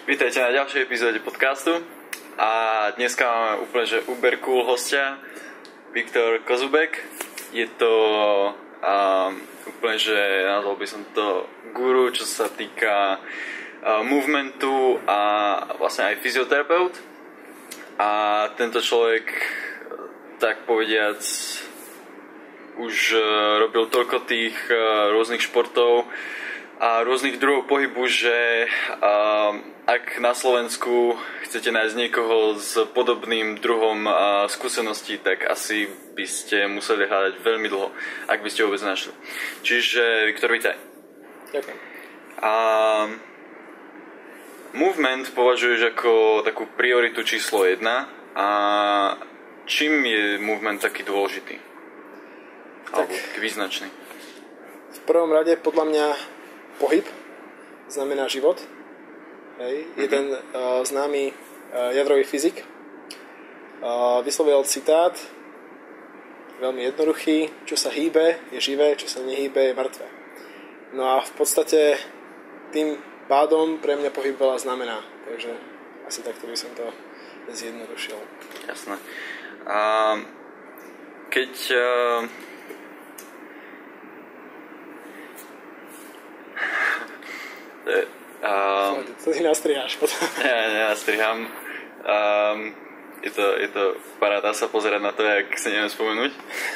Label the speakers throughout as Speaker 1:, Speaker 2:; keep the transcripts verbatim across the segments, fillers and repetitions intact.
Speaker 1: Vítajte na ďalšej epizóde podcastu a dneska máme úplne že uber cool hostia Viktor Kozubek. Je to um, úplne, že nazval by som to guru, čo sa týka uh, movementu a vlastne aj fyzioterapeut. A tento človek, tak povediac, už uh, robil toľko tých uh, rôznych športov a rôznych druhov pohybu, že uh, ak na Slovensku chcete nájsť niekoho s podobným druhom uh, skúseností, tak asi by ste museli hľadať veľmi dlho, ak by ste vôbec našli. Čiže, Viktor, vítaj.
Speaker 2: Ďakujem.
Speaker 1: A movement považuješ ako takú prioritu číslo jedna. A čím je movement taký dôležitý?
Speaker 2: Tak,
Speaker 1: alebo taký význačný?
Speaker 2: v prvom rade podľa mňa pohyb znamená život. Hej. Mm-hmm. Jeden uh, známy uh, jadrový fyzik uh, vyslovil citát veľmi jednoduchý: čo sa hýbe je živé, čo sa nehýbe je mŕtve. No a v podstate tým pádom pre mňa pohyb veľa znamená. Takže asi takto by som to zjednodušil.
Speaker 1: Jasné. A keď uh... Um,
Speaker 2: to si nastriháš potom.
Speaker 1: Ja nenastrihám. Um, je, to, je to paráda sa pozerať na to, jak si neviem spomenúť.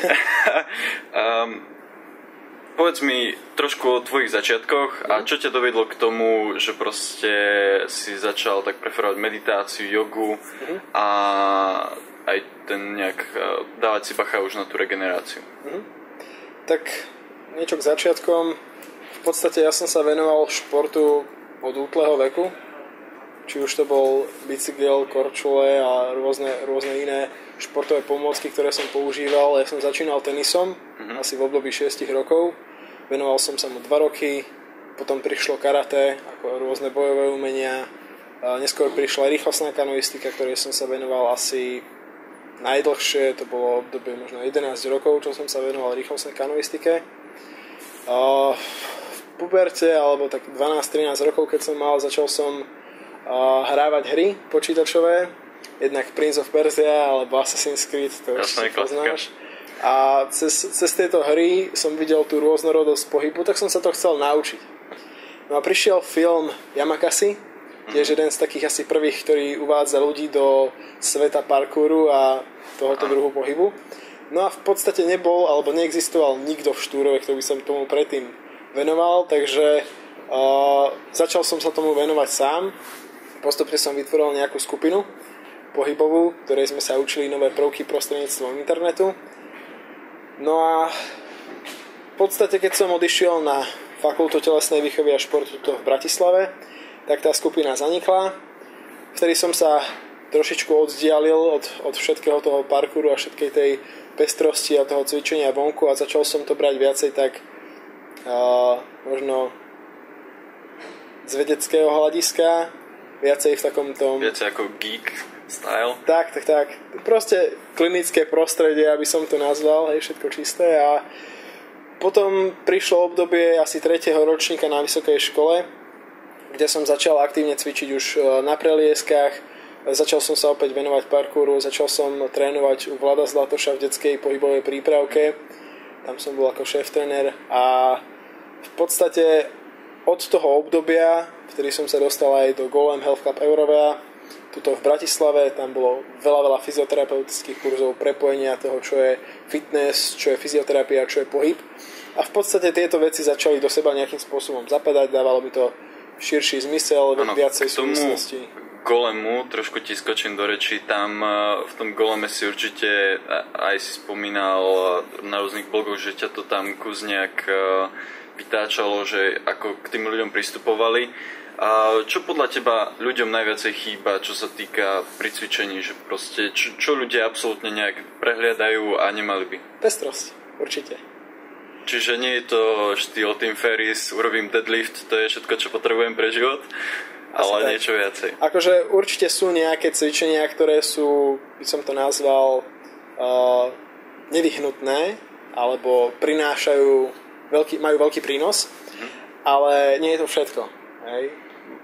Speaker 1: um, povedz mi trošku o tvojich začiatkoch a čo ťa dovedlo k tomu, že proste si začal tak preferovať meditáciu, jogu uh-huh. a aj ten nejak dávať si bacha už na tú regeneráciu. Uh-huh.
Speaker 2: Tak niečo k začiatkom. V podstate ja som sa venoval športu od útleho veku. Či už to bol bicykel, korčule a rôzne, rôzne iné športové pomôcky, ktoré som používal. Ja som začínal tenisom, mm-hmm. asi v období šesť rokov. Venoval som sa mu dva roky, potom prišlo karate, ako rôzne bojové umenia. A neskôr prišla rýchlostná kanoistika, ktorej som sa venoval asi najdlhšie. To bolo obdobie možno jedenásť rokov, čo som sa venoval rýchlostnej kanoistike. A v puberte, alebo tak dvanásť trinásť rokov, keď som mal, začal som uh, hrávať hry počítačové, jednak Prince of Persia alebo Assassin's Creed, to už si poznáš. A cez, cez tieto hry som videl tú rôznorodosť pohybu, tak som sa to chcel naučiť. No a prišiel film Yamakasi, tiež jeden z takých asi prvých, ktorý uvádza ľudí do sveta parkouru a tohoto druhu pohybu. No a v podstate nebol, alebo neexistoval nikto v Štúrove, kto by som tomu predtým venoval, takže uh, začal som sa tomu venovať sám. Postupne som vytvoril nejakú skupinu pohybovú, ktorej sme sa učili nové prvky prostredníctvom internetu. No a v podstate, keď som odišiel na fakultu telesnej výchovy a športu tu v Bratislave, tak tá skupina zanikla. Vtedy som sa trošičku oddialil od, od všetkého toho parkouru a všetkej tej pestrosti a toho cvičenia vonku a začal som to brať viacej tak uh, možno z vedeckého hľadiska, viacej v takom tom...
Speaker 1: Viacej ako geek style.
Speaker 2: Tak, tak, tak. Proste klinické prostredie, aby som to nazval, hej, všetko čisté. A potom prišlo obdobie asi tretieho ročníka na vysokej škole, kde som začal aktívne cvičiť už na prelieskách. Začal som sa opäť venovať parkouru, začal som trénovať u Vlada Zlatoša v detskej pohybovej prípravke. Tam som bol ako šéf-tréner a v podstate od toho obdobia, vtedy som sa dostal aj do Golem Health Club Eurovea, tuto v Bratislave, tam bolo veľa, veľa fyzioterapeutických kurzov, prepojenia toho, čo je fitness, čo je fyzioterapia, čo je pohyb. A v podstate tieto veci začali do seba nejakým spôsobom zapadať, dávalo mi to širší zmysel, ano, viacej súvislosti.
Speaker 1: Golemu, trošku ti skočím do reči, tam v tom Goleme si určite aj si spomínal na rôznych blogoch, že ťa to tam kus nejak vytáčalo, že ako k tým ľuďom pristupovali. A čo podľa teba ľuďom najviacej chýba, čo sa týka pri cvičení, že proste čo, čo ľudia absolútne nejak prehliadajú a nemali by?
Speaker 2: Pestrosť, určite.
Speaker 1: Čiže nie je to štýl Tim Ferriss, urobím deadlift, to je všetko, čo potrebujem pre život? Ale tak, niečo viacej.
Speaker 2: Akože určite sú nejaké cvičenia, ktoré sú, by som to nazval, uh, nevyhnutné, alebo prinášajú, veľký, majú veľký prínos, hm. ale nie je to všetko. Hej.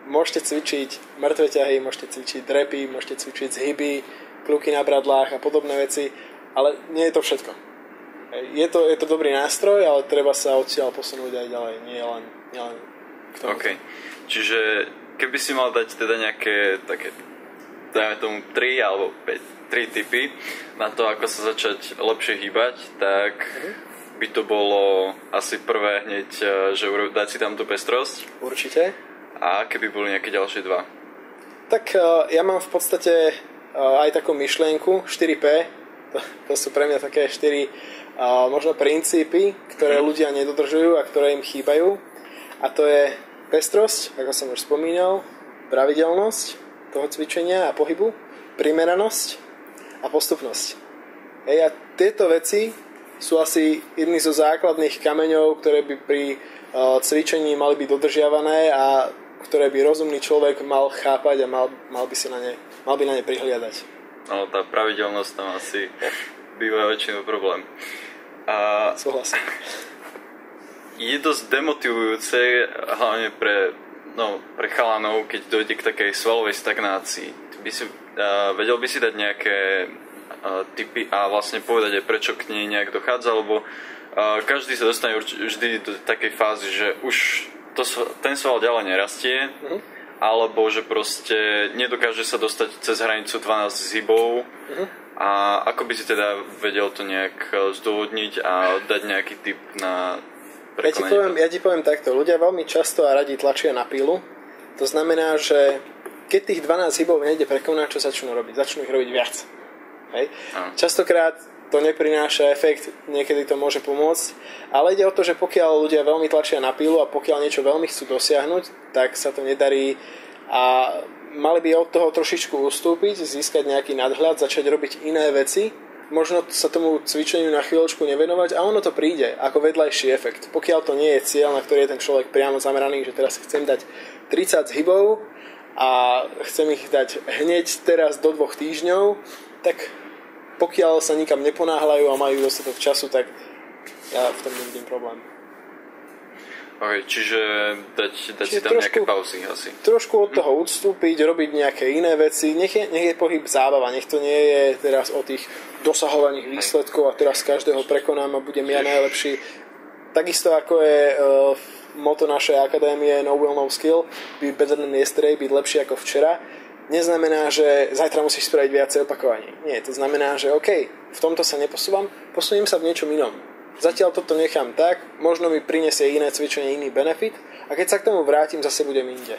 Speaker 2: môžete cvičiť mŕtve ťahy, môžete cvičiť drepy, môžete cvičiť zhyby, kľúky na bradlách a podobné veci, ale nie je to všetko. Je to, je to dobrý nástroj, ale treba sa odtiaľ posunúť aj ďalej, nie len, nie len k tomu.
Speaker 1: OK. Čiže keby si mal dať teda nejaké také, dajme tomu tri alebo päť, tri tipy na to, ako sa začať lepšie hýbať, tak uh-huh. by to bolo asi prvé hneď, že dať si tam tú pestrosť.
Speaker 2: Určite.
Speaker 1: A keby boli nejaké ďalšie dva?
Speaker 2: Tak uh, ja mám v podstate uh, aj takú myšlienku štyri pé. To, to sú pre mňa také štyri uh, možno princípy, ktoré ľudia nedodržujú a ktoré im chýbajú. A to je pestrosť, ako som už spomínal, pravidelnosť toho cvičenia a pohybu, primeranosť a postupnosť. Hej, a tieto veci sú asi jedny zo základných kameňov, ktoré by pri uh, cvičení mali byť dodržiavané a ktoré by rozumný človek mal chápať a mal, mal by si na ne, mal by na ne prihliadať.
Speaker 1: No, tá pravidelnosť tam asi býva väčšinou problém. A
Speaker 2: súhlasím.
Speaker 1: Je dosť demotivujúce, hlavne pre, no, pre chalanov, keď dojde k takej svalovej stagnácii. By si, uh, vedel by si dať nejaké uh, tipy a vlastne povedať aj prečo k nej nejak dochádza, lebo uh, každý sa dostane urč- vždy do takej fázy, že už to, ten sval ďalej nerastie, uh-huh. alebo že proste nedokáže sa dostať cez hranicu dvanásť zhybov. Uh-huh. A ako by si teda vedel to nejak zdôvodniť a dať nejaký tip na
Speaker 2: ja ti, poviem, ja ti poviem takto. Ľudia veľmi často a radi tlačia na pílu. To znamená, že keď tých dvanásť hybov nejde prekonať, čo začnú robiť? Začnú ich robiť viac. Hej? Častokrát to neprináša efekt, niekedy to môže pomôcť, ale ide o to, že pokiaľ ľudia veľmi tlačia na pílu a pokiaľ niečo veľmi chcú dosiahnuť, tak sa to nedarí a mali by od toho trošičku ustúpiť, získať nejaký nadhľad, začať robiť iné veci, možno sa tomu cvičeniu na chvíľočku nevenovať a ono to príde ako vedľajší efekt. Pokiaľ to nie je cieľ, na ktorý je ten človek priamo zameraný, že teraz chcem dať tridsať hybov a chcem ich dať hneď teraz do dvoch týždňov, tak pokiaľ sa nikam neponáhľajú a majú dostatok času, tak ja v tom nevidím problém.
Speaker 1: Okay, čiže dať, dať
Speaker 2: čiže
Speaker 1: si tam
Speaker 2: trošku,
Speaker 1: nejaké pauzy asi.
Speaker 2: Trošku od toho odstúpiť, robiť nejaké iné veci. Nech je, nech je pohyb zábava, nech to nie je teraz o tých dosahovaných výsledkov a teraz každého prekonám a budem ja najlepší. Takisto ako je uh, motto našej akadémie No Will, No Skill, be better than yesterday, byť lepší ako včera, neznamená, že zajtra musíš spraviť viacej opakovaní. Nie, to znamená, že OK, v tomto sa neposúvam, posuniem sa v niečom inom. Zatiaľ toto nechám tak, možno mi prinesie iné cvičenie, iný benefit a keď sa k tomu vrátim, zase budem inde.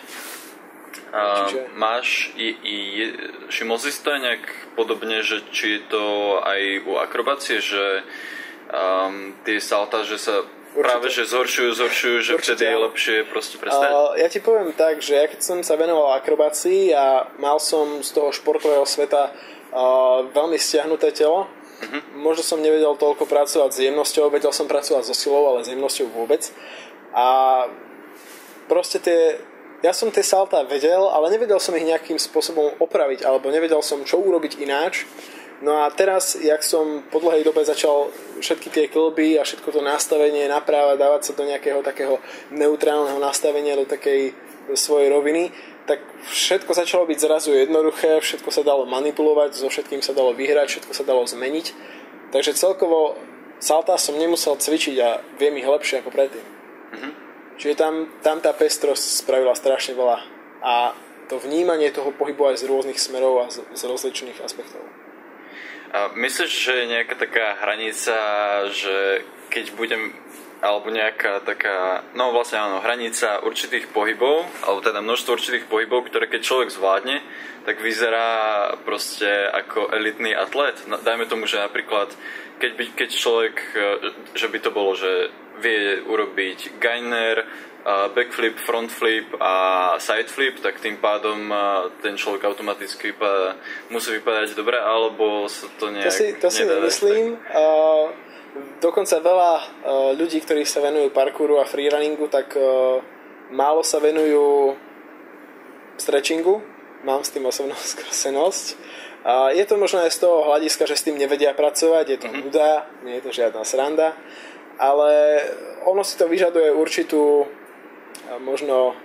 Speaker 1: A Čiže... máš i, i všimol si to nejak podobne, že či je to aj u akrobácie, že um, tie salta, že sa Určite. práve že zhoršujú, zhoršujú, že Určite. vtedy je lepšie proste prestať?
Speaker 2: Uh, ja ti poviem tak, že ja keď som sa venoval akrobácii a mal som z toho športového sveta uh, veľmi stiahnuté telo, uh-huh. možno som nevedel toľko pracovať s jemnosťou, vedel som pracovať so silou, ale s jemnosťou vôbec. A proste tie, ja som tie saltá vedel, ale nevedel som ich nejakým spôsobom opraviť, alebo nevedel som, čo urobiť ináč. No a teraz, jak som po dlhej dobe začal všetky tie klby a všetko to nastavenie naprávať, dávať sa do nejakého takého neutrálneho nastavenia, do takej do svojej roviny, tak všetko začalo byť zrazu jednoduché, všetko sa dalo manipulovať, so všetkým sa dalo vyhrať, všetko sa dalo zmeniť. Takže celkovo saltá som nemusel cvičiť a viem ich lepšie ako predtým. Mm-hmm. Čiže tam, tam tá pestrosť spravila strašne veľa. A to vnímanie toho pohybu aj z rôznych smerov a z, z rozličných aspektov.
Speaker 1: A myslíš, že je nejaká taká hranica, že keď budem, alebo nejaká taká, no vlastne áno, hranica určitých pohybov, alebo teda množstvo určitých pohybov, ktoré keď človek zvládne, tak vyzerá proste ako elitný atlet. Dajme tomu, že napríklad, keď, by, keď človek, že by to bolo, že vie urobiť gainer, backflip, frontflip a sideflip, tak tým pádom ten človek automaticky vypadá, musí vypadať dobre, alebo sa to nejak
Speaker 2: To si, to si nemyslím. Uh, dokonca veľa uh, ľudí, ktorí sa venujú parkouru a freerunningu, tak uh, málo sa venujú stretchingu. Mám s tým osobnú skúsenosť. Uh, je to možno aj z toho hľadiska, že s tým nevedia pracovať, je to mm-hmm. nuda, nie je to žiadna sranda, ale ono si to vyžaduje určitú možno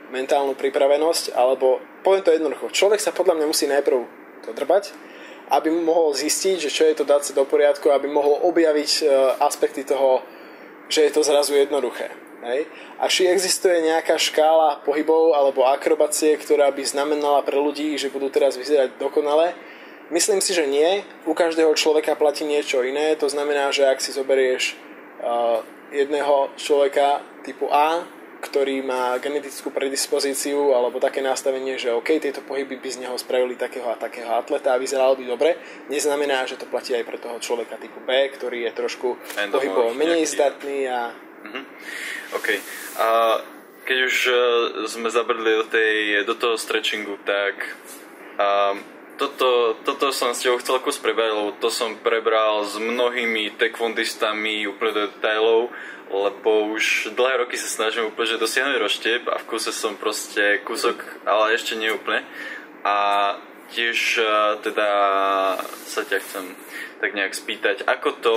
Speaker 2: mentálnu pripravenosť, alebo poviem to jednoducho, človek sa podľa mňa musí najprv dodrbať, aby mohol zistiť, že čo je to dať sa do poriadku, aby mohol objaviť uh, aspekty toho, že je to zrazu jednoduché. Hej? A či existuje nejaká škála pohybov alebo akrobácie, ktorá by znamenala pre ľudí, že budú teraz vyzerať dokonale? Myslím si, že nie. U každého človeka platí niečo iné. To znamená, že ak si zoberieš uh, jedného človeka typu A, ktorý má genetickú predispozíciu alebo také nastavenie, že OK, tieto pohyby by z neho spravili takého a takého atleta a vyzeral by dobre, neznamená, že to platí aj pre toho človeka typu B, ktorý je trošku pohybovo menej zdatný a
Speaker 1: Uh-huh. OK. A keď už uh, sme zabrdli do, tej, do toho stretchingu, tak uh, toto, toto som s tebou chcel kus prebrať, lebo to som prebral s mnohými taekwondistami úplne do detailov, lebo už dlhé roky sa snažím úplne že dosiahnuť rozštep a v kuse som proste kúsok, ale ešte nie úplne. A tiež uh, teda sa ťa chcem tak nejak spýtať, ako to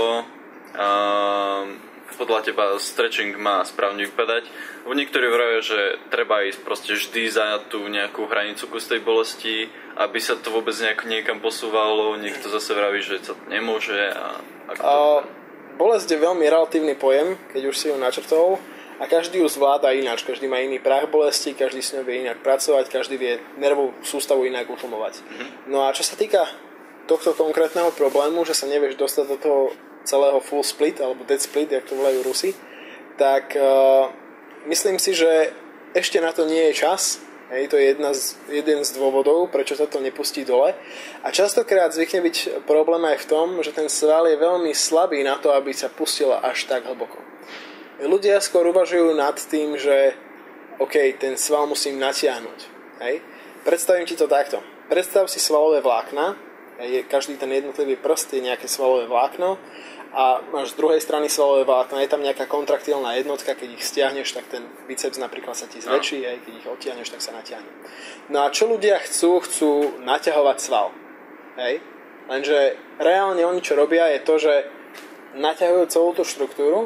Speaker 1: uh, podľa teba stretching má správne vypadať. Lebo niektorí vravia, že treba ísť proste vždy za tú nejakú hranicu kus tej bolesti, aby sa to vôbec nejak niekam posúvalo. Niekto zase vraví, že sa to nemôže. A, ako to
Speaker 2: a bolesť je veľmi relatívny pojem, keď už si ju načrtol. A každý ju zvláda ináč. Každý má iný prah bolesti, každý s ňou vie inak pracovať, každý vie nervovú sústavu inak utlmovať. Mm-hmm. No a čo sa týka tohto konkrétneho problému, že sa nevieš dostať do toho celého full split, alebo dead split, jak to volajú Rusi, tak uh, myslím si, že ešte na to nie je čas. Hej, to je jedna z, jeden z dôvodov, prečo sa to nepustí dole. A častokrát zvykne byť problém aj v tom, že ten sval je veľmi slabý na to, aby sa pustil až tak hlboko. Ľudia skôr uvažujú nad tým, že OK, ten sval musím natiahnuť. Hej. Predstavím ti to takto. Predstav si svalové vlákna. Je, každý ten jednotlivý prst je nejaké svalové vlákno a máš z druhej strany svalové vlákno, je tam nejaká kontraktilná jednotka, keď ich stiahneš, tak ten biceps napríklad sa ti zväčší, aj keď ich odtiahneš, tak sa natiahne. No a čo ľudia chcú? Chcú naťahovať sval. Hej? Lenže reálne oni čo robia je to, že naťahujú celú tú štruktúru,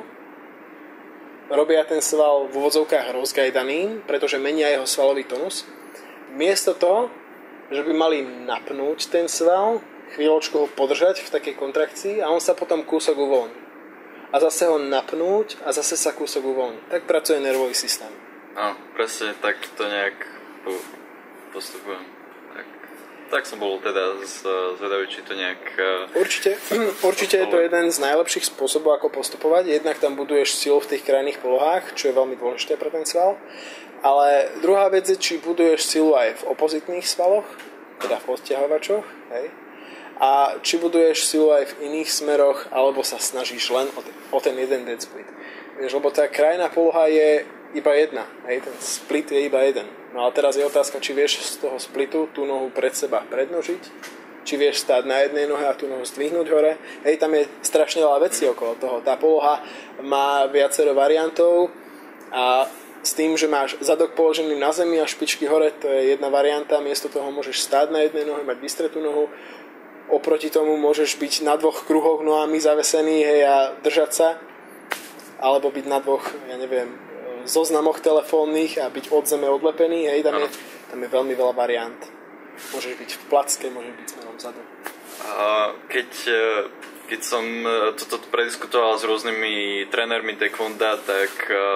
Speaker 2: robia ten sval v úvodzovkách rozgajdaný, pretože menia jeho svalový tonus. Miesto toho, že by mali napnúť ten sval, chvíľočku ho podržať v takej kontrakcii a on sa potom kúsok uvoľní. A zase ho napnúť a zase sa kúsok uvoľní. Tak pracuje nervový systém.
Speaker 1: No, presne tak to nejak postupujem. Tak, tak som bol teda zvedavý, či to nejak...
Speaker 2: Určite, určite je to jeden z najlepších spôsobov, ako postupovať. Jednak tam buduješ silu v tých krajných polohách, čo je veľmi dôležité pre ten sval. Ale druhá vec je, či buduješ silu aj v opozitných svaloch, teda v odťahovačoch, hej? A či buduješ silu aj v iných smeroch, alebo sa snažíš len o ten, o ten jeden dead split. Vieš, lebo tá krajná poloha je iba jedna, hej? Ten split je iba jeden. No a teraz je otázka, či vieš z toho splitu tú nohu pred seba prednožiť, či vieš stáť na jednej nohe a tú nohu zdvihnúť hore. Hej, tam je strašne veľa vecí okolo toho. Tá poloha má viacero variantov a s tým, že máš zadok položený na zemi a špičky hore, to je jedna varianta, miesto toho môžeš stáť na jednej nohe, mať vystretú nohu, oproti tomu môžeš byť na dvoch kruhoch nohami zavesený, hej, a držať sa, alebo byť na dvoch, ja neviem, zoznamoch telefónnych a byť od zeme odlepený, hej, tam je, tam je veľmi veľa variant. Môžeš byť v placke, môžeš byť smerom vzadu.
Speaker 1: A keď, keď som toto prediskutoval s rôznymi trénermi taekwonda, tak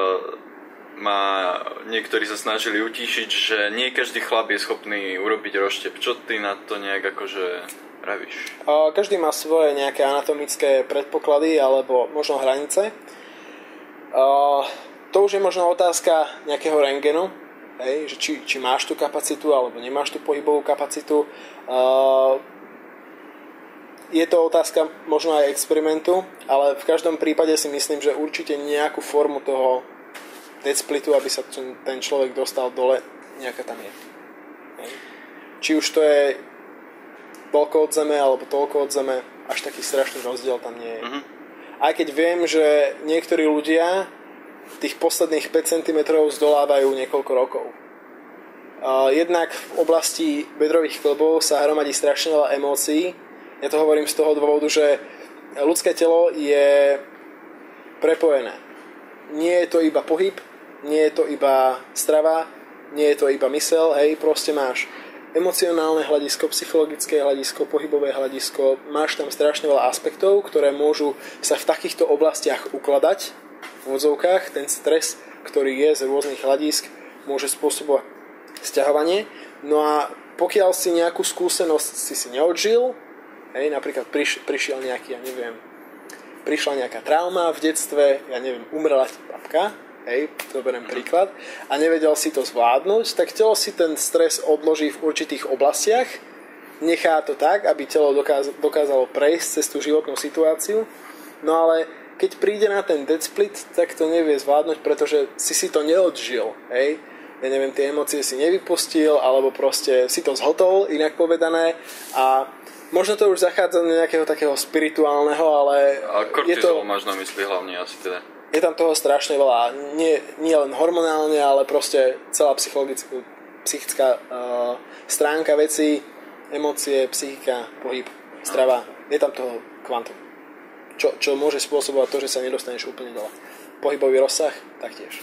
Speaker 1: ma niektorí sa snažili utíšiť, že nie každý chlap je schopný urobiť rozštep. Čo ty na to nejak akože pravíš?
Speaker 2: Každý má svoje nejaké anatomické predpoklady alebo možno hranice. To už je možno otázka nejakého rentgenu, hej, že či, či máš tú kapacitu alebo nemáš tú pohybovú kapacitu. Je to otázka možno aj experimentu, ale v každom prípade si myslím, že určite nejakú formu toho dead splitu, aby sa ten človek dostal dole, nejaká tam je. Či už to je toľko od zeme, alebo toľko od zeme, až taký strašný rozdiel tam nie je. Uh-huh. Aj keď viem, že niektorí ľudia tých posledných päť centimetrov zdolávajú niekoľko rokov. Jednak v oblasti bedrových kĺbov sa hromadí strašne veľa emócií. Ja to hovorím z toho dôvodu, že ľudské telo je prepojené. Nie je to iba pohyb, nie je to iba strava, nie je to iba mysel, hej, proste máš emocionálne hľadisko, psychologické hľadisko, pohybové hľadisko, máš tam strašne veľa aspektov, ktoré môžu sa v takýchto oblastiach ukladať v odzovkách. Ten stres, ktorý je z rôznych hľadisk, môže spôsobovať sťahovanie. No a pokiaľ si nejakú skúsenosť si si neodžil, hej, napríklad priš, prišiel nejaký, ja neviem, prišla nejaká trauma v detstve, ja neviem, umrela ti babka, hej, to beriem príklad, a nevedel si to zvládnuť, tak telo si ten stres odloží v určitých oblastiach, nechá to tak, aby telo dokáz- dokázalo prejsť cez tú životnú situáciu, no ale keď príde na ten dead split, tak to nevie zvládnuť, pretože si si to neodžil, hej, ja neviem, tie emócie si nevypustil, alebo proste si to zhotol, inak povedané, a možno to už zachádza do nejakého takého spirituálneho, ale
Speaker 1: a kortizol to, máš na mysli hlavne asi teda. Je
Speaker 2: tam toho strašne veľa. Nie, nie len hormonálne, ale proste celá psychologická, psychická uh, stránka vecí, emócie, psychika, pohyb, strava. Je tam toho kvantum. Čo, čo môže spôsobovať to, že sa nedostaneš úplne dole. Pohybový rozsah taktiež.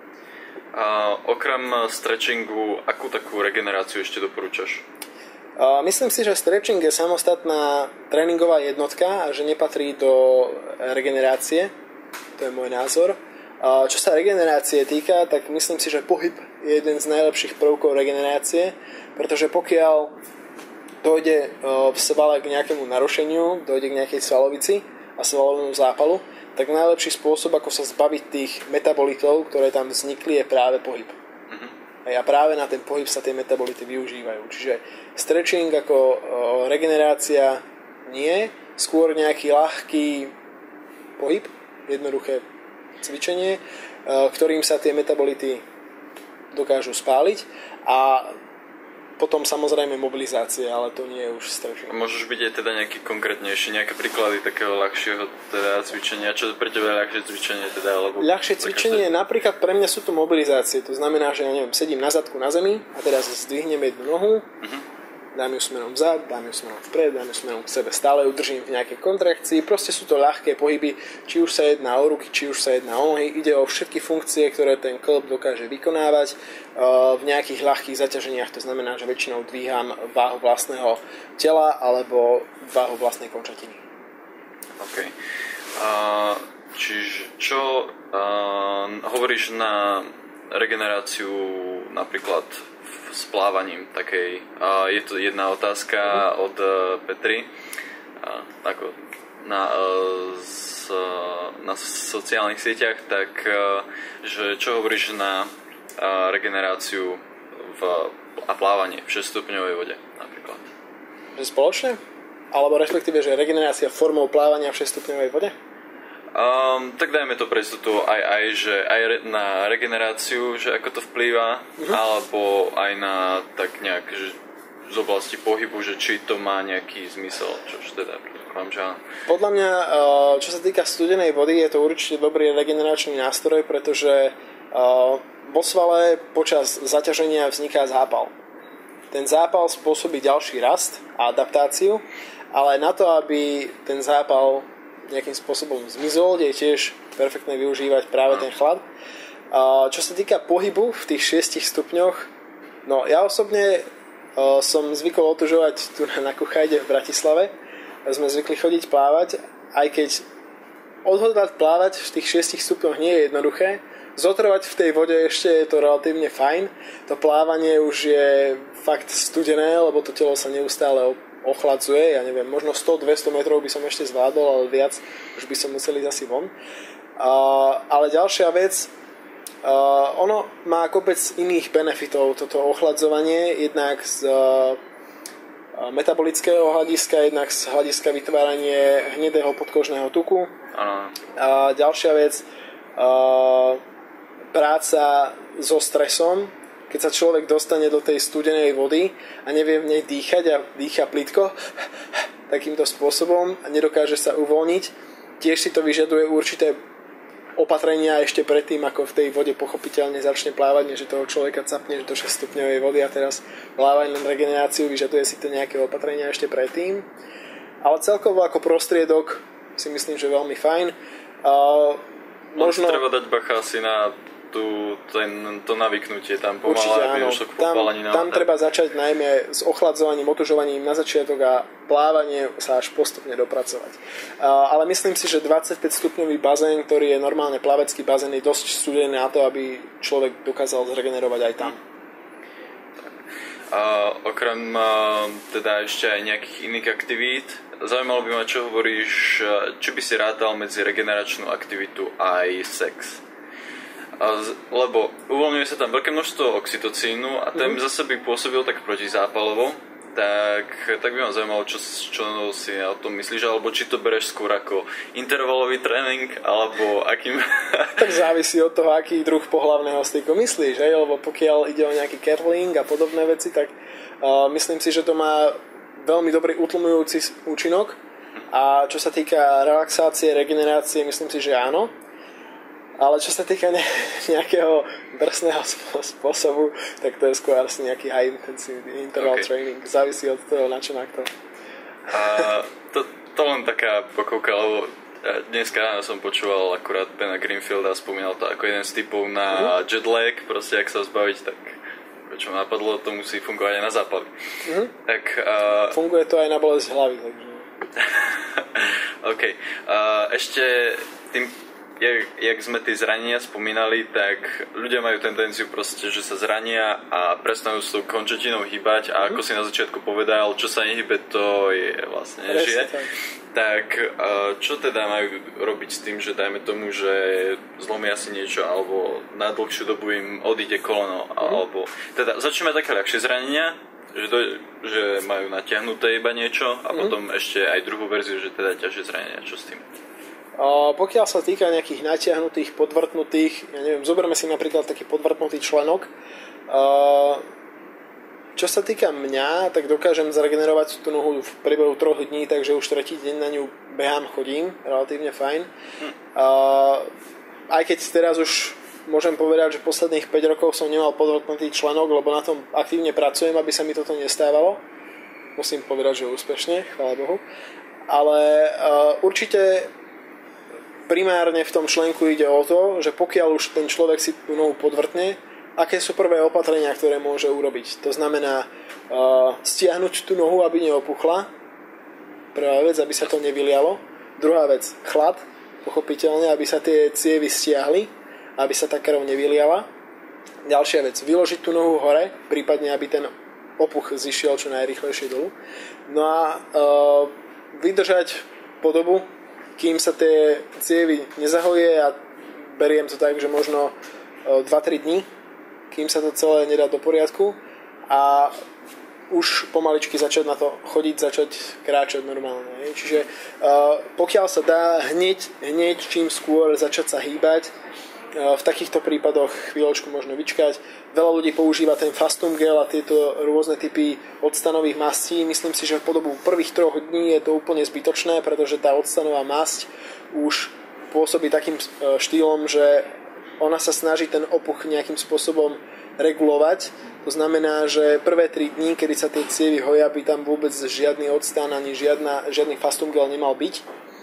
Speaker 1: A okrem stretchingu, akú takú regeneráciu ešte doporúčaš?
Speaker 2: Uh, myslím si, že stretching je samostatná tréningová jednotka a že nepatrí do regenerácie. To je môj názor. Uh, čo sa regenerácie týka, tak myslím si, že pohyb je jeden z najlepších prvkov regenerácie, pretože pokiaľ dojde uh, v svale k nejakému narušeniu, dojde k nejakej svalovici a svalovému zápalu, tak najlepší spôsob, ako sa zbaviť tých metabolitov, ktoré tam vznikli, je práve pohyb. A práve na ten pohyb sa tie metabolity využívajú. Čiže stretching ako o, regenerácia nie, skôr nejaký ľahký pohyb, jednoduché cvičenie, o, ktorým sa tie metabolity dokážu spáliť, a potom samozrejme mobilizácia, ale to nie je už stretching.
Speaker 1: Môžeš byť aj teda nejaký konkrétnejší, nejaké príklady takého ľahšieho teda cvičenia? Čo pre teba je ľahšie cvičenie? Teda, alebo
Speaker 2: ľahšie cvičenie, napríklad pre mňa sú to mobilizácie. To znamená, že ja neviem, sedím na zadku na zemi a teraz zdvihnem jednu nohu, uh-huh. dám ju smerom vzad, dám ju smerom vpred, dám ju smerom k sebe, stále udržím v nejakej kontrakcii. Proste sú to ľahké pohyby, či už sa jedná o ruky, či už sa jedná o nohy. Ide o všetky funkcie, ktoré ten klb dokáže vykonávať v nejakých ľahkých zaťaženiach. To znamená, že väčšinou dvíham váhu vlastného tela alebo váhu vlastnej končatiny.
Speaker 1: OK. Uh, čiže čo uh, hovoríš na regeneráciu napríklad s plávaním takej? Uh, je to jedna otázka uh-huh. od uh, Petry. Uh, ako na, uh, z, uh, na sociálnych sieťach, tak uh, že čo hovoríš na uh, regeneráciu v, a plávanie v šesťstupňovej vode napríklad?
Speaker 2: Že spoločne? Alebo respektíve, že regenerácia formou plávania v šesťstupňovej vode?
Speaker 1: Um, tak dajme to pre istotu aj, aj, že aj re, na regeneráciu, že ako to vplýva, uh-huh. alebo aj na tak nejak, že z oblasti pohybu, že či to má nejaký zmysel, čož teda predpokladám, že áno.
Speaker 2: Podľa mňa, čo sa týka studenej vody, je to určite dobrý regeneračný nástroj, pretože vo svale počas zaťaženia vzniká zápal. Ten zápal spôsobí ďalší rast a adaptáciu, ale na to, aby ten zápal nejakým spôsobom zmizol, je tiež perfektné využívať práve ten chlad. A čo sa týka pohybu v tých šiestich stupňoch, no ja osobne uh, som zvykol otužovať tu na, na Kuchajde v Bratislave. Sme zvykli chodiť plávať, aj keď odhodlať plávať v tých šiestich stupňoch nie je jednoduché. Zotrvať v tej vode ešte je to relatívne fajn. To plávanie už je fakt studené, lebo to telo sa neustále ochladzuje, ja neviem, možno sto dvesto metrov by som ešte zvládol, ale viac už by som musel ísť asi von. Uh, ale ďalšia vec, uh, ono má kopec iných benefitov, toto ochladzovanie, jednak z uh, metabolického hľadiska, jednak z hľadiska vytvárania hnedého podkožného tuku. Uh, ďalšia vec, uh, práca so stresom. Keď sa človek dostane do tej studenej vody a nevie v nej dýchať a dýcha plitko takýmto spôsobom a nedokáže sa uvoľniť, tiež si to vyžaduje určité opatrenia ešte predtým, ako v tej vode pochopiteľne začne plávať, že toho človeka capne do šesťstupňovej vody a teraz pláva len regeneráciu, vyžaduje si to nejaké opatrenia ešte predtým. Ale celkovo ako prostriedok si myslím, že veľmi fajn. Uh,
Speaker 1: možno treba dať bacha asi na tu ten, to navyknutie tam
Speaker 2: Určite
Speaker 1: pomaly, aby
Speaker 2: áno.
Speaker 1: došlo k
Speaker 2: Tam,
Speaker 1: popáleninu.
Speaker 2: tam treba začať najmä s ochladzovaním, otužovaním na začiatok a plávanie sa až postupne dopracovať. Uh, ale myslím si, že dvadsaťpäť stupňový bazén, ktorý je normálne plavecký bazén, je dosť studený na to, aby človek dokázal zregenerovať aj tam.
Speaker 1: Uh, okrem uh, teda ešte aj nejakých iných aktivít, zaujímalo by ma, čo hovoríš, či by si rátal medzi regeneračnú aktivitu aj sex. Uh, lebo uvoľňuje sa tam veľké množstvo oxytocínu a ten mm. zase by pôsobil tak protizápalovo, tak, tak by ma zaujímalo, čo, čo si o tom myslíš, alebo či to bereš skôr ako intervalový tréning, alebo akým...
Speaker 2: Tak závisí od toho, aký druh pohlavného styku myslíš, hej? Lebo pokiaľ ide o nejaký curling a podobné veci, tak uh, myslím si, že to má veľmi dobrý utlmujúci účinok a čo sa týka relaxácie, regenerácie, myslím si, že áno. Ale čo sa týka ne- nejakého drsného spôsobu, tak to je skôr asi nejaký high intensity interval okay. training. Závisí od toho, na čo na to.
Speaker 1: A to, to len taká pokúka, lebo dneska ráno som počúval akurát Bena Greenfielda a spomínal to ako jeden z typov na mm. jet lag, proste ak sa zbaviť, tak čo ma napadlo, to musí fungovať aj na zápaly. Mm. Tak, uh...
Speaker 2: Funguje to aj na bolesť hlavy, takže...
Speaker 1: OK. Uh, ešte tým Jak, jak sme tie zranenia spomínali, tak ľudia majú tendenciu proste, že sa zrania a prestanú s tou končetinou hýbať a ako si na začiatku povedal, čo sa nehybe, to je vlastne nežije. Tak čo teda majú robiť s tým, že dajme tomu, že zlomia si niečo alebo na dlhšiu dobu im odíde koleno, alebo teda začneme také ľahšie zranenia, že, do, že majú natiahnuté iba niečo a potom ešte aj druhú verziu, že teda ťažšie zranenia, čo s tým?
Speaker 2: Uh, pokiaľ sa týka nejakých natiahnutých, podvrtnutých, ja neviem, zoberme si napríklad taký podvrtnutý členok. Uh, čo sa týka mňa, tak dokážem zregenerovať tú nohu v priebehu troch dní, takže už tretí deň na ňu behám, chodím, relatívne fajn. Uh, aj keď teraz už môžem povedať, že posledných päť rokov som nemal podvrtnutý členok, lebo na tom aktívne pracujem, aby sa mi toto nestávalo. Musím povedať, že úspešne, chvála Bohu. Ale uh, určite primárne v tom členku ide o to, že pokiaľ už ten človek si tú nohu podvrtne, aké sú prvé opatrenia, ktoré môže urobiť. To znamená uh, stiahnuť tú nohu, aby neopuchla. Prvá vec, aby sa to nevylialo. Druhá vec, chlad, pochopiteľne, aby sa tie cievy stiahli, aby sa tá krv nevyliala. Ďalšia vec, vyložiť tú nohu hore, prípadne aby ten opuch zišiel čo najrýchlejšie dolu. No a uh, vydržať po dobu, kým sa tie cievy nezahoje a beriem to tak, že možno dva tri dní, kým sa to celé nedá do poriadku a už pomaličky začať na to chodiť, začať kráčať normálne. Čiže uh, pokiaľ sa dá hneď, hneď čím skôr začať sa hýbať, uh, v takýchto prípadoch chvíľočku možno vyčkať. Veľa ľudí používa ten fastum gel a tieto rôzne typy octanových mastí. Myslím si, že po dobu prvých troch dní je to úplne zbytočné, pretože tá octanová masť už pôsobí takým štýlom, že ona sa snaží ten opuch nejakým spôsobom regulovať. To znamená, že prvé tri dní, kedy sa tie cievy hoja, by tam vôbec žiadny octan ani žiadna, žiadny fastum gel nemal byť.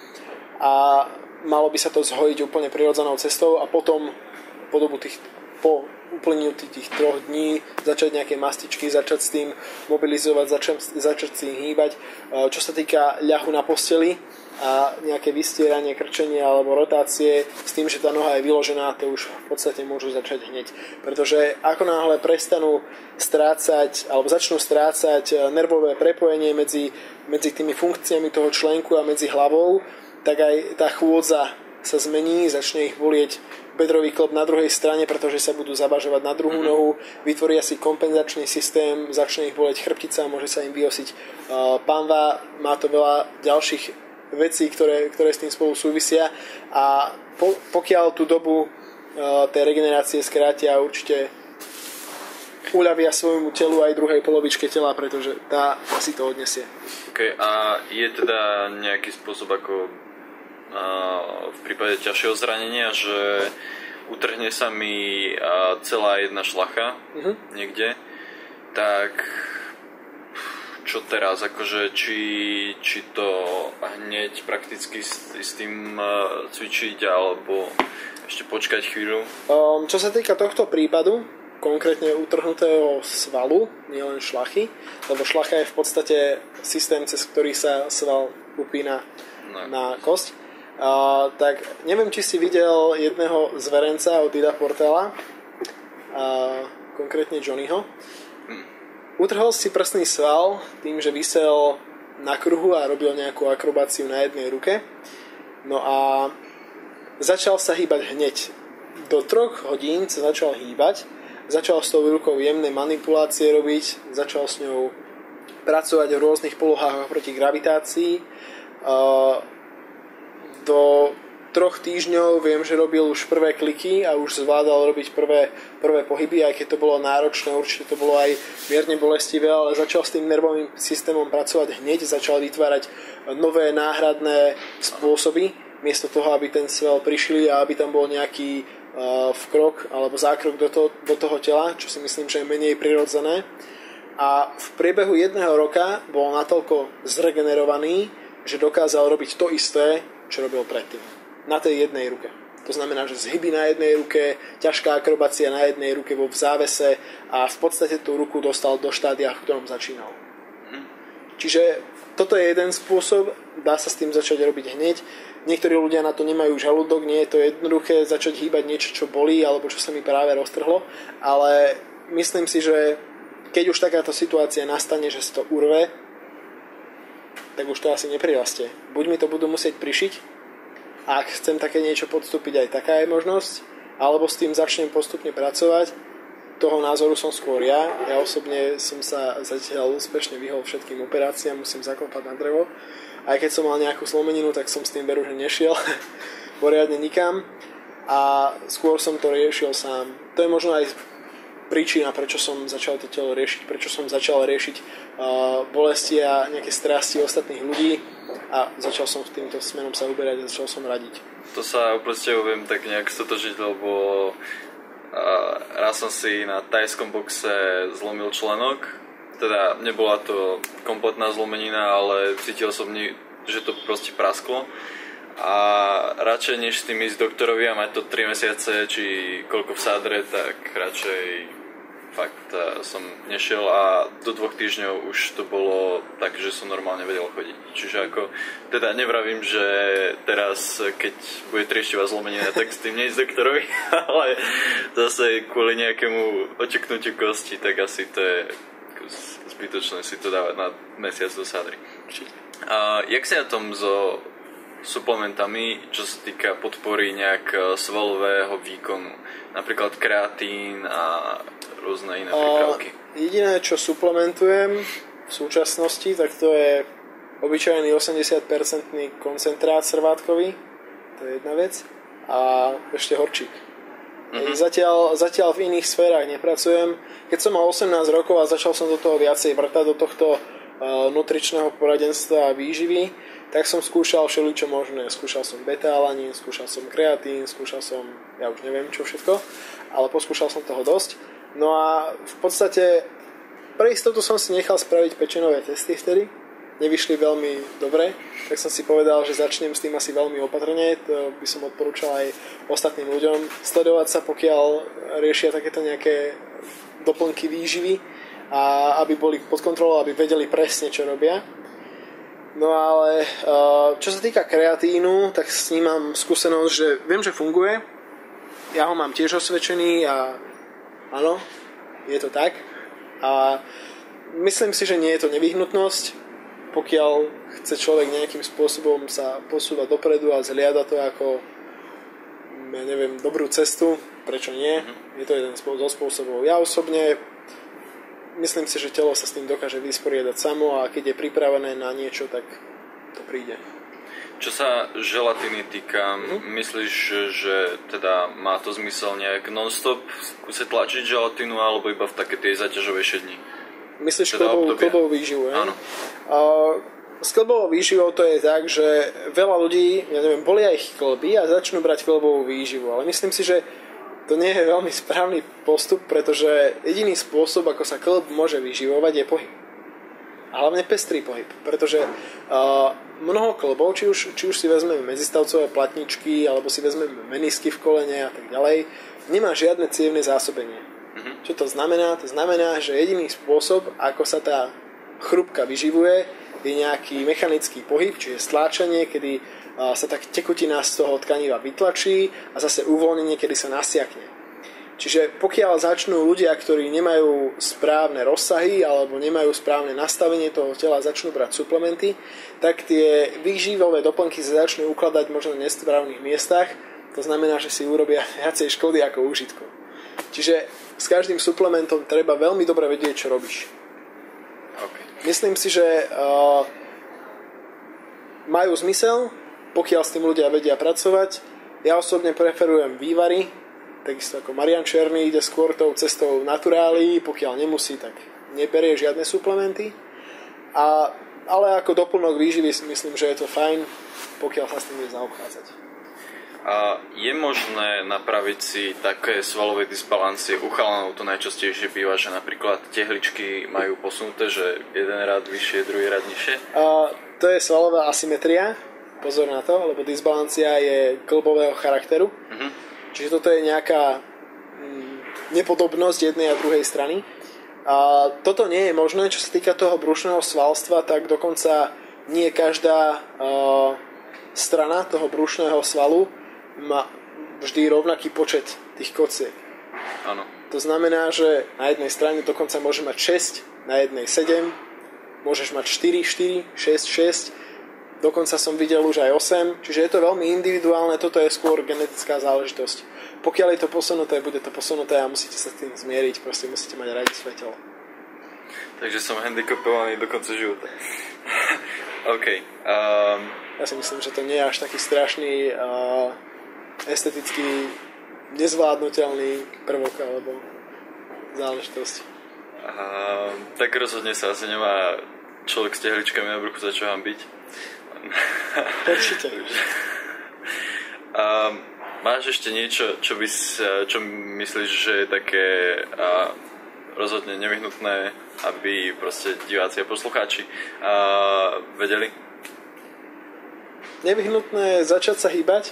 Speaker 2: A malo by sa to zhojiť úplne prirodzenou cestou a potom po dobu tých po uplynutí tých troch dní začať nejaké mastičky, začať s tým mobilizovať, začať, začať s tým hýbať. Čo sa týka ľahu na posteli a nejaké vystieranie, krčenie alebo rotácie s tým, že tá noha je vyložená, to už v podstate môžu začať hneď. Pretože ako náhle prestanú strácať alebo začnú strácať nervové prepojenie medzi, medzi tými funkciami toho členku a medzi hlavou, tak aj tá chôdza sa zmení, začne ich bolieť bedrový klb na druhej strane, pretože sa budú zabažovať na druhú nohu, vytvoria si kompenzačný systém, začne ich boleť chrbtica, môže sa im vyosiť uh, panva, má to veľa ďalších vecí, ktoré, ktoré s tým spolu súvisia a po, pokiaľ tú dobu uh, tej regenerácie skrátia, určite uľavia svojmu telu aj druhej polovičke tela, pretože tá si to odnesie.
Speaker 1: Okay, a je teda nejaký spôsob, ako v prípade ťažšieho zranenia, že utrhne sa mi celá jedna šlacha uh-huh. niekde, tak čo teraz, akože či, či to hneď prakticky s, s tým cvičiť, alebo ešte počkať chvíľu.
Speaker 2: Um, čo sa týka tohto prípadu, konkrétne utrhnutého svalu, nielen šlachy, lebo šlacha je v podstate systém, cez ktorý sa sval upína no. na kosť. Uh, tak neviem, či si videl jedného zverenca od Ida Portela, uh, konkrétne Johnnyho. Hmm. Utrhol si prstný sval tým, že visel na kruhu a robil nejakú akrobáciu na jednej ruke. No a začal sa hýbať hneď. Do troch hodín sa začal hýbať. Začal s tou rukou jemné manipulácie robiť. Začal s ňou pracovať v rôznych polohách proti gravitácii. Do troch týždňov viem, že robil už prvé kliky a už zvládal robiť prvé, prvé pohyby, aj keď to bolo náročné, určite to bolo aj mierne bolestivé, ale začal s tým nervovým systémom pracovať hneď, začal vytvárať nové náhradné spôsoby, miesto toho, aby ten sval prišli a aby tam bol nejaký uh, vkrok alebo zákrok do, to, do toho tela, čo si myslím, že je menej prirodzené. A v priebehu jedného roka bol natoľko zregenerovaný, že dokázal robiť to isté, čo robil predtým. Na tej jednej ruke. To znamená, že zhyby na jednej ruke, ťažká akrobácia na jednej ruke vo v závese a v podstate tú ruku dostal do štádia, v ktorom začínal. Čiže toto je jeden spôsob, dá sa s tým začať robiť hneď. Niektorí ľudia na to nemajú žalúdok, nie je to jednoduché začať hýbať niečo, čo bolí, alebo čo sa mi práve roztrhlo, ale myslím si, že keď už takáto situácia nastane, že sa to urve, tak už to asi neprirastie. Buď mi to budú musieť prišiť, ak chcem také niečo podstúpiť, aj taká je možnosť, alebo s tým začnem postupne pracovať. Toho názoru som skôr ja. Ja osobne som sa zatiaľ úspešne vyhol všetkým operáciám, musím zaklopať na drevo. Aj keď som mal nejakú zlomeninu, tak som s tým veru, že nešiel poriadne nikam. A skôr som to riešil sám. To je možno aj príčina, prečo som začal to telo riešiť, prečo som začal riešiť uh, bolesti a nejaké strasti ostatných ľudí. A začal som v týmto smerom sa uberať a začal som radiť.
Speaker 1: To sa proste viem tak nejak stotožiť, lebo uh, raz som si na tajskom boxe zlomil členok. Teda nebola to kompletná zlomenina, ale cítil som, že to proste prasklo. A radšej než s tým ísť doktorovi a mať to tri mesiace či koľko v sádre, tak radšej fakt som nešiel a do dvoch týždňov už to bolo tak, že som normálne vedel chodiť. Čiže ako, teda nevravím, že teraz, keď bude trieštivá zlomenina, tak s tým neísť doktorovi, ale zase kvôli nejakému očeknutiu kosti, tak asi to je zbytočné si to dávať na mesiac do sádry. A jak si na tom so suplementami, čo sa týka podpory nejak svalového výkonu? Napríklad kreatín a rôzne iné prípravky.
Speaker 2: Jediné, čo suplementujem v súčasnosti, tak to je obyčajný osemdesiat percent koncentrát srvátkový, to je jedna vec, a ešte horčík. Mm-hmm. Zatiaľ, zatiaľ v iných sférach nepracujem. Keď som mal osemnásť rokov a začal som do toho viacej vrtať, do tohto uh, nutričného poradenstva a výživy, tak som skúšal všeličo možné. Skúšal som beta-alanín, skúšal som kreatín, skúšal som, ja už neviem čo všetko, ale poskúšal som toho dosť. No a v podstate pre istotu som si nechal spraviť pečenové testy vtedy. Nevyšli veľmi dobre, tak som si povedal, že začnem s tým asi veľmi opatrne. To by som odporúčal aj ostatným ľuďom sledovať sa, pokiaľ riešia takéto nejaké doplnky výživy a aby boli pod kontrolou, aby vedeli presne, čo robia. No ale čo sa týka kreatínu, tak s ním mám skúsenosť, že viem, že funguje. Ja ho mám tiež osvedčený a áno, je to tak. A myslím si, že nie je to nevyhnutnosť, pokiaľ chce človek nejakým spôsobom sa posúvať dopredu a zliada to ako, ja neviem, dobrú cestu, prečo nie? Je to jeden zo spôsobov. Ja osobne myslím si, že telo sa s tým dokáže vysporiadať samo a keď je pripravené na niečo, tak to príde.
Speaker 1: Čo sa želatiny týka, mm-hmm. myslíš, že teda má to zmysel nejak non-stop skúsiť tlačiť želatínu alebo iba v také tej zaťažovejšie dni?
Speaker 2: Myslíš
Speaker 1: teda
Speaker 2: klbovú, klbovú výživu,
Speaker 1: Áno.
Speaker 2: A s klbovou výživou to je tak, že veľa ľudí, ja neviem, bolia ich klby a začnú brať klbovú výživu, ale myslím si, že to nie je veľmi správny postup, pretože jediný spôsob, ako sa klb môže vyživovať, je pohyb. A a hlavne pestrý pohyb, pretože uh, mnoho klbov, či už, či už si vezmeme medzistavcové platničky, alebo si vezmeme menisky v kolene a tak ďalej, nemá žiadne cievne zásobenie. Mm-hmm. Čo to znamená? To znamená, že jediný spôsob, ako sa tá chrúbka vyživuje, je nejaký mechanický pohyb, čiže stláčanie, kedy uh, sa tak tekutina z toho tkaniva vytlačí a zase uvoľnenie, kedy sa nasiakne. Čiže pokiaľ začnú ľudia, ktorí nemajú správne rozsahy alebo nemajú správne nastavenie toho tela, začnú brať suplementy, tak tie výživové doplnky sa začnú ukladať možno na nesprávnych miestach. To znamená, že si urobia viacej škody ako úžitku. Čiže s každým suplementom treba veľmi dobre vedieť, čo robíš. Okay. Myslím si, že uh, majú zmysel, pokiaľ s tým ľudia vedia pracovať. Ja osobne preferujem vývary, takisto ako Marian Černý ide skôr tou cestou naturálií, pokiaľ nemusí, tak neberie žiadne suplementy. A, ale ako doplnok výživy si myslím, že je to fajn, pokiaľ sa s tým vie zaobchádzať.
Speaker 1: A je možné napraviť si také svalové disbalancie? U chalanov to najčastejšie býva, že napríklad tehličky majú posunuté, že jeden rád vyššie, druhý rád nižšie?
Speaker 2: A, to je svalová asymetria, pozor na to, lebo disbalancia je klbového charakteru. Mhm. Čiže toto je nejaká mm, nepodobnosť jednej a druhej strany. A toto nie je možné, čo sa týka toho brušného svalstva, tak dokonca nie každá uh, strana toho brušného svalu má vždy rovnaký počet tých kociek.
Speaker 1: Áno.
Speaker 2: To znamená, že na jednej strane dokonca môžeš mať šesť, na jednej sedem, môžeš mať štyri, štyri, šesť, šesť, dokonca som videl už aj osem, čiže je to veľmi individuálne, toto je skôr genetická záležitosť. Pokiaľ je to posunuté, bude to posunuté a musíte sa s tým zmieriť, proste musíte mať radi svoje telo.
Speaker 1: Takže som handicapovaný do konca života. OK. Um...
Speaker 2: Ja si myslím, že to nie je až taký strašný uh, estetický nezvládnutelný prvok alebo záležitosť.
Speaker 1: Uh, tak rozhodne sa asi nemá človek s tehličkami na bruchu za čo hambiť.
Speaker 2: Určite.
Speaker 1: um, máš ešte niečo, čo, by, čo myslíš, že je také uh, rozhodne nevyhnutné, aby proste diváci a poslucháči uh, vedeli?
Speaker 2: Nevyhnutné začať sa hýbať,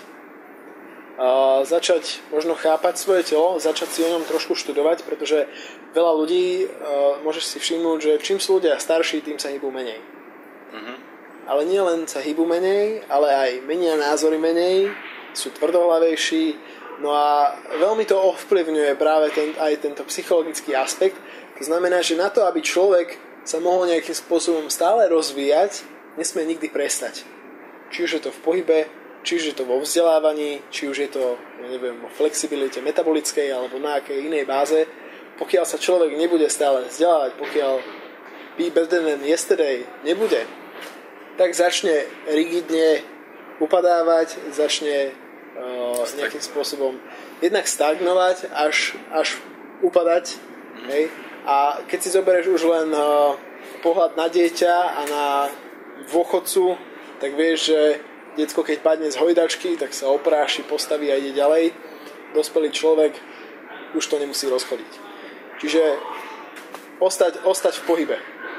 Speaker 2: a začať možno chápať svoje telo, začať si o ňom trošku študovať, pretože veľa ľudí, môžeš si všimnúť, že čím sú ľudia starší, tým sa hýbú menej. Uh-huh. Ale nie len sa hýbú menej, ale aj menia názory menej, sú tvrdohlavejší, no a veľmi to ovplyvňuje práve ten, aj tento psychologický aspekt. To znamená, že na to, aby človek sa mohol nejakým spôsobom stále rozvíjať, nesmie nikdy prestať. Či už je to v pohybe, či už je to vo vzdelávaní, či už je to, ja neviem, o flexibilite metabolickej alebo na akej inej báze. Pokiaľ sa človek nebude stále vzdelávať, pokiaľ be better than yesterday nebude, tak začne rigidne upadávať, začne uh, nejakým spôsobom jednak stagnovať, až, až upadať. Hej? A keď si zoberieš už len uh, pohľad na dieťa a na dôchodcu, tak vieš, že detsko, keď padne z hojdačky, tak sa opráši, postaví a ide ďalej. Dospelý človek už to nemusí rozchodiť. Čiže ostať, ostať v pohybe.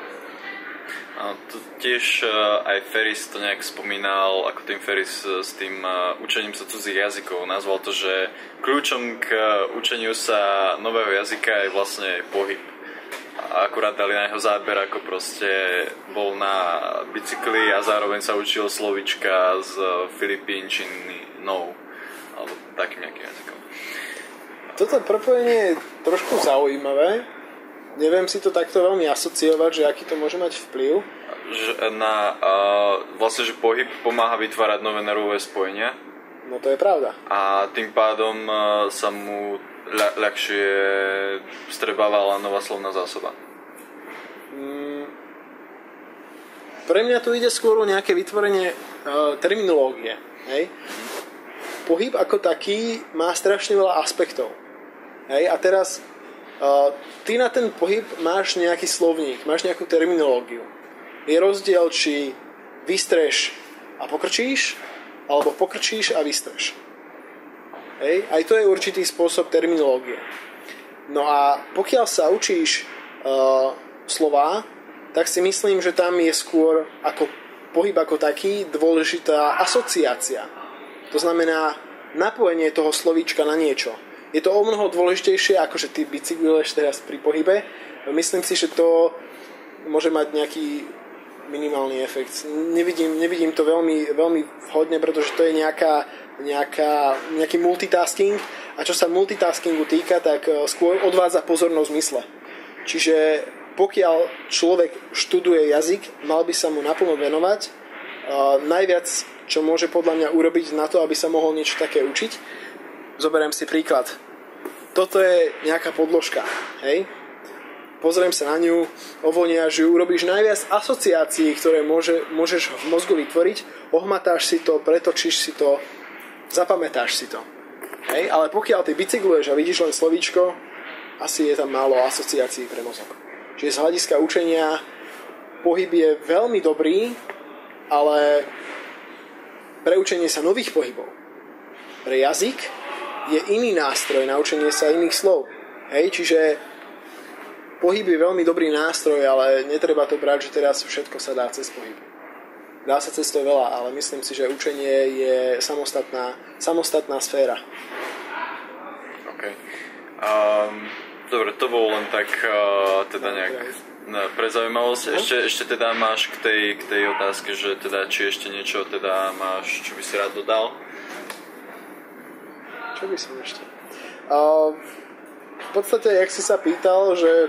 Speaker 1: A to tiež uh, aj Ferris to nejak spomínal, ako tým Ferris uh, s tým uh, učením sa cudzích jazykov. Nazval to, že kľúčom k uh, učeniu sa nového jazyka je vlastne pohyb. A akurát dali na jeho záber, ako proste bol na bicykli a zároveň sa učil slovíčka z filipínčiny no, alebo takým nejakým jazykom.
Speaker 2: Toto prepojenie je trošku zaujímavé. Neviem si to takto veľmi asociovať, že aký to môže mať vplyv.
Speaker 1: Na, uh, vlastne, že pohyb pomáha vytvárať nové nervové spojenia.
Speaker 2: No to je pravda.
Speaker 1: A tým pádom uh, sa mu ľa- ľahšie strebávala nová slovná zásoba.
Speaker 2: Mm, pre mňa tu ide skôr o nejaké vytvorenie uh, terminológie. Hej? Pohyb ako taký má strašne veľa aspektov. Hej? A teraz uh, ty na ten pohyb máš nejaký slovník, máš nejakú terminológiu. Je rozdiel, či vystreš a pokrčíš, alebo pokrčíš a vystreš. Hej? Aj to je určitý spôsob terminológie. No a pokiaľ sa učíš uh, slová, tak si myslím, že tam je skôr ako pohyb ako taký dôležitá asociácia. To znamená napojenie toho slovíčka na niečo. Je to o mnoho dôležitejšie, ako že ty bicykluješ teraz pri pohybe. Myslím si, že to môže mať nejaký minimálny efekt. Nevidím, nevidím to veľmi, veľmi vhodne, pretože to je nejaká, nejaká, nejaký multitasking a čo sa multitaskingu týka, tak skôr odvádza pozornosť mysle. Čiže pokiaľ človek študuje jazyk, mal by sa mu naplno venovať. Uh, najviac, čo môže podľa mňa urobiť na to, aby sa mohol niečo také učiť. Zoberiem si príklad. Toto je nejaká podložka, hej? Pozriem sa na ňu, ovoniaš ju, urobíš najviac asociácií, ktoré môže, môžeš v mozgu vytvoriť, ohmatáš si to, pretočíš si to, zapamätáš si to. Hej? Ale pokiaľ ty bicykluješ a vidíš len slovíčko, asi je tam málo asociácií pre mozog. Čiže z hľadiska učenia pohyb je veľmi dobrý, ale pre učenie sa nových pohybov, pre jazyk je iný nástroj na učenie sa iných slov. Hej, čiže pohyb je veľmi dobrý nástroj, ale netreba to brať, že teraz všetko sa dá cez pohyb. Dá sa cez to veľa, ale myslím si, že učenie je samostatná, samostatná sféra.
Speaker 1: OK. Um, dobre, to bolo len tak uh, teda nejak no, pre zaujímavosť. Ešte, ešte teda máš k tej, k tej otázke, že teda či ešte niečo teda máš, čo by si rád dodal?
Speaker 2: Čo by som ešte? Uh, v podstate, jak si sa pýtal, že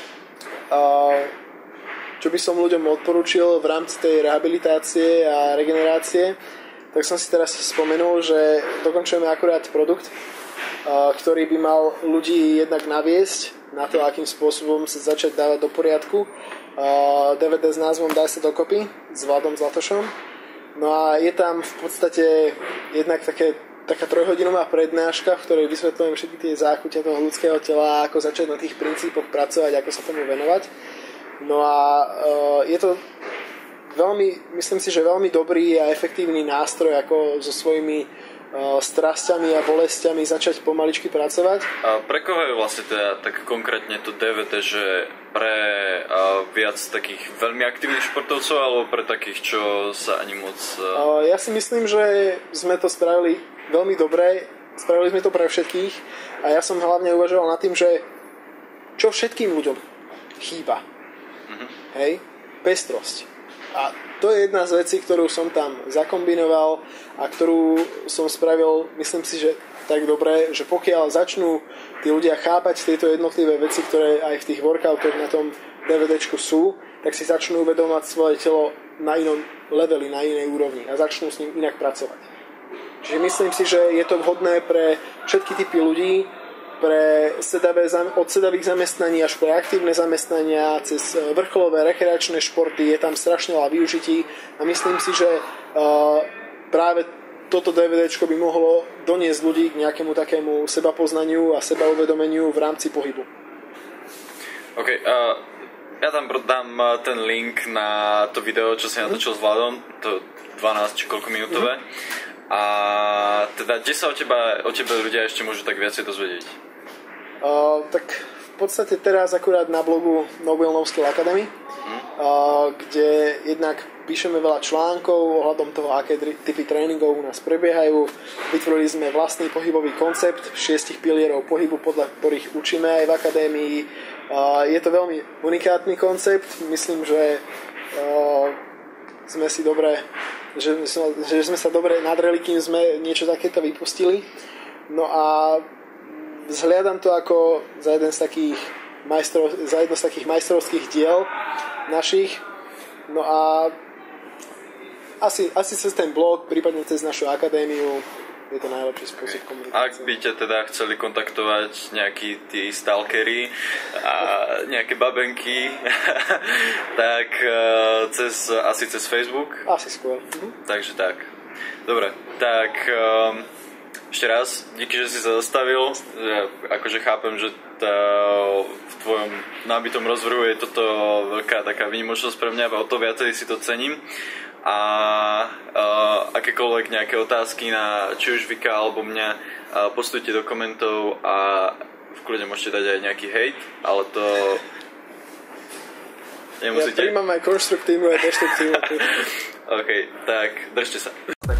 Speaker 2: uh, čo by som ľuďom odporučil v rámci tej rehabilitácie a regenerácie, tak som si teraz spomenul, že dokončujeme akurát produkt, uh, ktorý by mal ľudí jednak naviesť na to, akým spôsobom sa začať dávať do poriadku. Uh, dé vé dé s názvom Daj sa dokopy s Vladom Zlatošom. No a je tam v podstate jednak také taká trojhodinová prednáška, v ktorej vysvetľujem všetky tie záchutia toho ľudského tela, ako začať na tých princípoch pracovať, ako sa tomu venovať. No a uh, je to veľmi, myslím si, že veľmi dobrý a efektívny nástroj, ako so svojimi uh, strasťami a bolestiami začať pomaličky pracovať.
Speaker 1: A pre koho je vlastne teda tak konkrétne to dé vé dé, že pre uh, viac takých veľmi aktívnych športovcov alebo pre takých, čo sa ani moc... Uh...
Speaker 2: Uh, ja si myslím, že sme to spravili veľmi dobre, spravili sme to pre všetkých a ja som hlavne uvažoval nad tým, že čo všetkým ľuďom chýba. Mm-hmm. Hej? Pestrosť. A to je jedna z vecí, ktorú som tam zakombinoval a ktorú som spravil, myslím si, že tak dobre, že pokiaľ začnú tí ľudia chápať tieto jednotlivé veci, ktoré aj v tých workoutoch na tom DVDčku sú, tak si začnú uvedomovať svoje telo na inom leveli, na inej úrovni a začnú s ním inak pracovať. Čiže myslím si, že je to vhodné pre všetky typy ľudí, pre sedavé, od sedavých zamestnaní až pre aktívne zamestnania, cez vrcholové rekreačné športy, je tam strašne veľa využití a myslím si, že uh, práve toto DVDčko by mohlo doniesť ľudí k nejakému takému sebapoznaniu a sebauvedomeniu v rámci pohybu.
Speaker 1: OK, uh, ja tam dám ten link na to video, čo si natočil s Vladom, to dvanásť či koľko minútové. Mm. A teda, kde sa o teba, o tebe ľudia ešte môžu tak viacej dozvedieť?
Speaker 2: Uh, tak v podstate teraz akurát na blogu Nobel No Skill Academy, hmm. uh, kde jednak píšeme veľa článkov ohľadom toho, aké typy tréningov u nás prebiehajú. Vytvorili sme vlastný pohybový koncept šiestich pilierov pohybu, podľa ktorých učíme aj v akadémii. Uh, je to veľmi unikátny koncept. Myslím, že uh, sme si dobre Že, že sme sa dobre nadreli, kým sme niečo takéto vypustili. No a zhliadam to ako za jeden z takých, majstrov, za jedno z takých majstrovských diel našich. No a asi, asi cez ten blog, prípadne cez našu akadémiu je to najlepší spôsob komunikácie.
Speaker 1: Ak by ťa teda chceli kontaktovať nejakí tí stalkery a nejaké babenky, tak cez, asi cez Facebook?
Speaker 2: Asi skôr. Mhm.
Speaker 1: Takže tak. Dobre, tak um, ešte raz, díky, že si sa zastavil. Ja, akože chápem, že tá, v tvojom nábitom rozvrhu je toto veľká taká výnimočnosť pre mňa a o to viacej si to cením. A uh, akékoľvek nejaké otázky na či už Vika alebo mňa uh, postujte do komentov a v kľude môžete dať aj nejaký hejt, ale to
Speaker 2: Ja
Speaker 1: nemusíte.
Speaker 2: príjmam aj konštruktívnu, aj deštruktívnu.
Speaker 1: OK, tak držte sa.